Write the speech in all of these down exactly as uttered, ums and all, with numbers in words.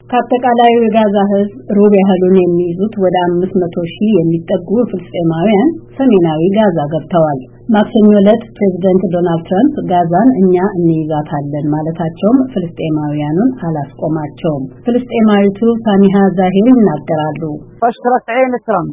ከአጠቃላዩ የጋዛ ህዝብ ሩብ ያህሉን የሚይዙት ወደ አምስት መቶ ሺህ የሚጠጉ ፍልስጤማውያን ሰሜናዊ ጋዛ ገብተዋል። ማክሰኞ ዕለት ፕሬዝዳንት ዶናልድ ትራምፕ ጋዛን እኛ እንይዛታለን ማለታቸውም ፍልስጤማውያኑን አላስቆማቸውም። ፍልስጤማዊቱ ሳሚሃ ዛሂር ይናገራሉ። ፈሽከረት አይን ትራምፕ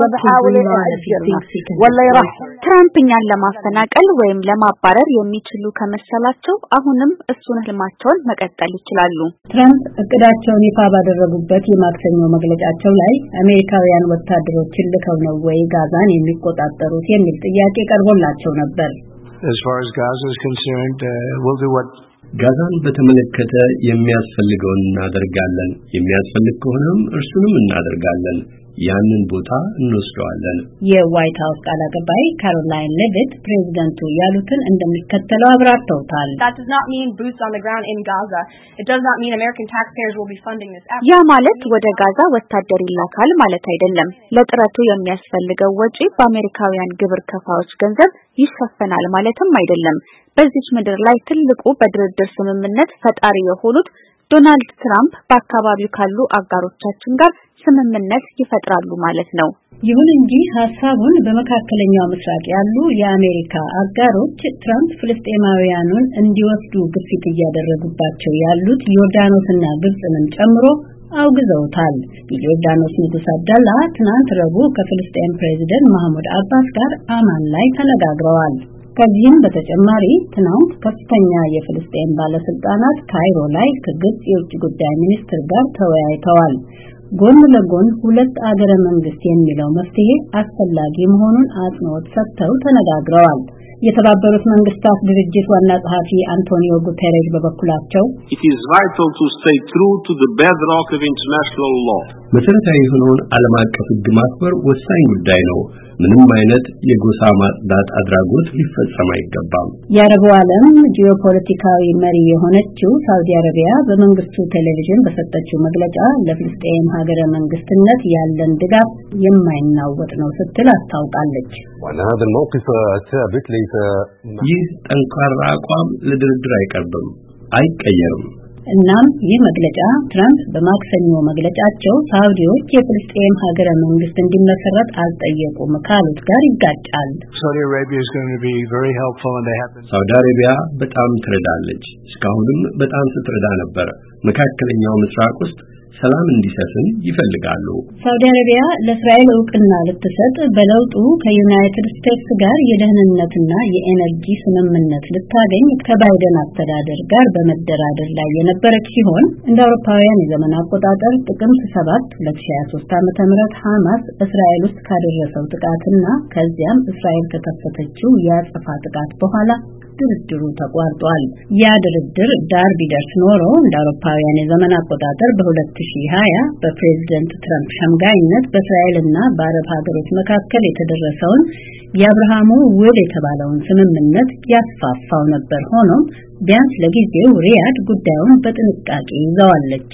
ትራምፕኛን ለማፈናቀል ወይም ለማባረር የሚችሉ ከመሰላቸው አሁንም እሱን ህልማቸውን መቀጠል ይችላሉ። ትራምፕ እቅዳቸውን ይፋ ባደረጉበት የማክሰኞ መግለጫቸው ላይ አሜሪካውያን ወታደሮችን ልከው ነው ወይ ጋዛን የሚቆጣጠሩት የሚል ጥያቄ ቀርቦላቸው ነበር። As far as Gaza is concerned, uh, we'll do what ጋዛን በተመለከተ የሚያስፈልገውን እናደርጋለን። የሚያስፈልግ ከሆነም እርሱንም እናደርጋለን። ያንን ቦታ እንወስደዋለን። የዋይት ሃውስ ቃል አቀባይ ካሮላይን ሌቪት ፕሬዝዳንቱ ያሉትን እንደሚከተለው አብራርተውታል። That does not mean boots on the ground in Gaza. It does not mean American taxpayers will be funding this effort. ያ ማለት ወደ ጋዛ ወታደር ይላካል ማለት አይደለም። ለጥረቱ የሚያስፈልገው ወጪ በአሜሪካውያን ግብር ከፋዮች ገንዘብ ይሸፈናል ማለትም አይደለም። በዚህ ምድር ላይ ትልቁ በድርድር ስምምነት ፈጣሪ የሆኑት ዶናልድ ትራምፕ በአካባቢው ካሉ አጋሮቻችን ጋር ስምምነት ይፈጥራሉ ማለት ነው። ይሁን እንጂ ሐሳቡን በመካከለኛው ምስራቅ ያሉ የአሜሪካ አጋሮች ትራምፕ ፍልስጤማውያኑን እንዲወስዱ ግፊት እያደረጉባቸው ያሉት ዮርዳኖስና ግብጽንም ጨምሮ አውግዘውታል። የዮርዳኖስ ንጉስ አብደላ ትናንት ረቡዕ ከፍልስጤም ፕሬዝዳንት መሐመድ አባስ ጋር አማን ላይ ተነጋግረዋል። ከዚህም በተጨማሪ ትናንት ከፍተኛ የፍልስጤም ባለስልጣናት ካይሮ ላይ ከግብጽ የውጭ ጉዳይ ሚኒስትር ጋር ተወያይተዋል። ጎን ለጎን ሁለት አገረ መንግስት የሚለው መፍትሄ አስፈላጊ መሆኑን አጽንኦት ሰጥተው ተነጋግረዋል። የተባበሩት መንግስታት ድርጅት ዋና ጸሐፊ አንቶኒዮ ጉተሬስ በበኩላቸው It is vital to stay true to the bedrock of international law. መሰረታዊ የሆነውን ዓለም አቀፍ ሕግ ማክበር ወሳኝ ጉዳይ ነው። ምንም አይነት የጎሳ ማጽዳት አድራጎት ሊፈጸም አይገባም። የአረቡ ዓለም ጂኦፖለቲካዊ መሪ የሆነችው ሳውዲ አረቢያ በመንግስቱ ቴሌቪዥን በሰጠችው መግለጫ ለፍልስጤም ሀገረ መንግስትነት ያለን ድጋፍ የማይናወጥ ነው ስትል አስታውቃለች። وهذا الموقف ثابت ليس ይህ ጠንካራ አቋም ለድርድር አይቀርብም፣ አይቀየርም። እናም ይህ መግለጫ ትራምፕ በማክሰኞ መግለጫቸው ሳውዲዎች የፍልስጤም ሀገረ መንግስት እንዲመሰረት አልጠየቁም ካሉት ጋር ይጋጫል። Saudi Arabia is going to be very helpful and they have been. ሳውዲ አረቢያ በጣም ትረዳለች፣ እስካሁንም በጣም ስትረዳ ነበር። መካከለኛው ምስራቅ ውስጥ ሰላም እንዲሰፍን ይፈልጋሉ። ሳውዲ አረቢያ ለእስራኤል እውቅና ልትሰጥ በለውጡ ከዩናይትድ ስቴትስ ጋር የደህንነትና የኤነርጂ ስምምነት ልታገኝ ከባይደን አስተዳደር ጋር በመደራደር ላይ የነበረች ሲሆን እንደ አውሮፓውያን የዘመን አቆጣጠር ጥቅምት ሰባት ሁለት ሺህ ሃያ ሶስት ዓመተ ምህረት ሐማስ እስራኤል ውስጥ ካደረሰው ጥቃትና ከዚያም እስራኤል ከከፈተችው የአጸፋ ጥቃት በኋላ ድርድሩ ተቋርጧል። ያ ድርድር ዳር ቢደርስ ኖሮ እንደ አውሮፓውያን የዘመን አቆጣጠር በ2020 በፕሬዝዳንት ትራምፕ ሸምጋይነት በእስራኤልና በአረብ ሀገሮች መካከል የተደረሰውን የአብርሃሙ ውል የተባለውን ስምምነት ያስፋፋው ነበር። ሆኖም ቢያንስ ለጊዜው ሪያድ ጉዳዩን በጥንቃቄ ይዘዋለች።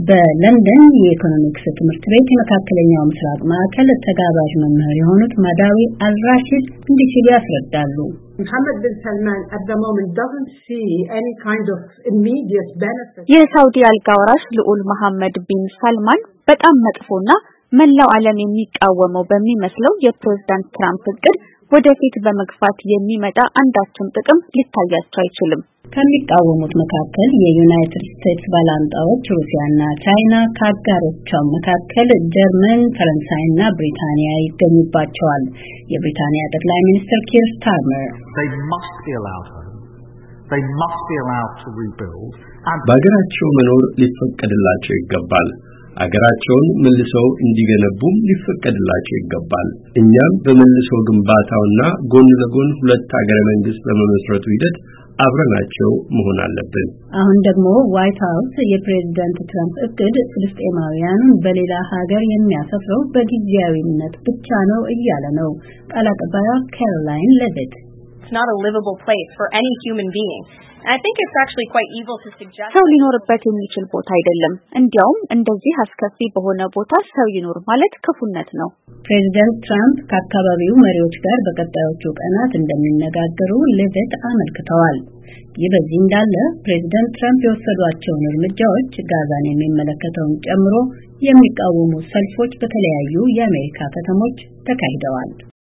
በለንደን የኢኮኖሚክስ ትምህርት ቤት የመካከለኛው ምስራቅ ማዕከል ተጋባዥ መምህር የሆኑት ማዳዊ አልራሺድ እንዲህ ሲሉ ያስረዳሉ። Mohammed bin Salman at the moment doesn't see any kind of immediate benefit. የሳውዲ አልጋ ወራሽ ልዑል መሐመድ ቢን ሰልማን በጣም መጥፎና መላው ዓለም የሚቃወመው በሚመስለው የፕሬዝዳንት ትራምፕ እቅድ ወደፊት በመግፋት የሚመጣ አንዳችም ጥቅም ሊታያቸው አይችልም። ከሚቃወሙት መካከል የዩናይትድ ስቴትስ ባላንጣዎች ሩሲያና ቻይና፣ ከአጋሮቿም መካከል ጀርመን፣ ፈረንሳይና ብሪታንያ ይገኙባቸዋል። የብሪታንያ ጠቅላይ ሚኒስትር ኪር ስታርመር They must be allowed home. They must be allowed to rebuild. በአገራቸው መኖር ሊፈቀድላቸው ይገባል። አገራቸውን መልሰው እንዲገነቡም ሊፈቀድላቸው ይገባል። እኛም በመልሶ ግንባታውና ጎን ለጎን ሁለት ሀገረ መንግስት በመመስረቱ ሂደት አብረናቸው መሆን አለብን። አሁን ደግሞ ዋይት ሃውስ የፕሬዝዳንት ትራምፕ እቅድ ፍልስጤማውያኑን በሌላ ሀገር የሚያሰፍረው በጊዜያዊነት ብቻ ነው እያለ ነው። ቃል አቀባይዋ ካሮላይን ሌቪት It's not a livable place for any human being. I think it's actually quite evil to suggest ሰው ሊኖርበት የሚችል ቦታ አይደለም እንዲያውም እንደዚህ አስከፊ በሆነ ቦታ ሰው ይኖር ማለት ክፉነት ነው ፕሬዚደንት ትራምፕ ከአካባቢው መሪዎች ጋር በቀጣዮቹ ቀናት እንደሚነጋገሩ ሌቪት አመልክተዋል ይህ በዚህ እንዳለ ፕሬዚደንት ትራምፕ የወሰዷቸውን እርምጃዎች ጋዛን የሚመለከተውን ጨምሮ የሚቃወሙ ሰልፎች በተለያዩ የአሜሪካ ከተሞች ተካሂደዋል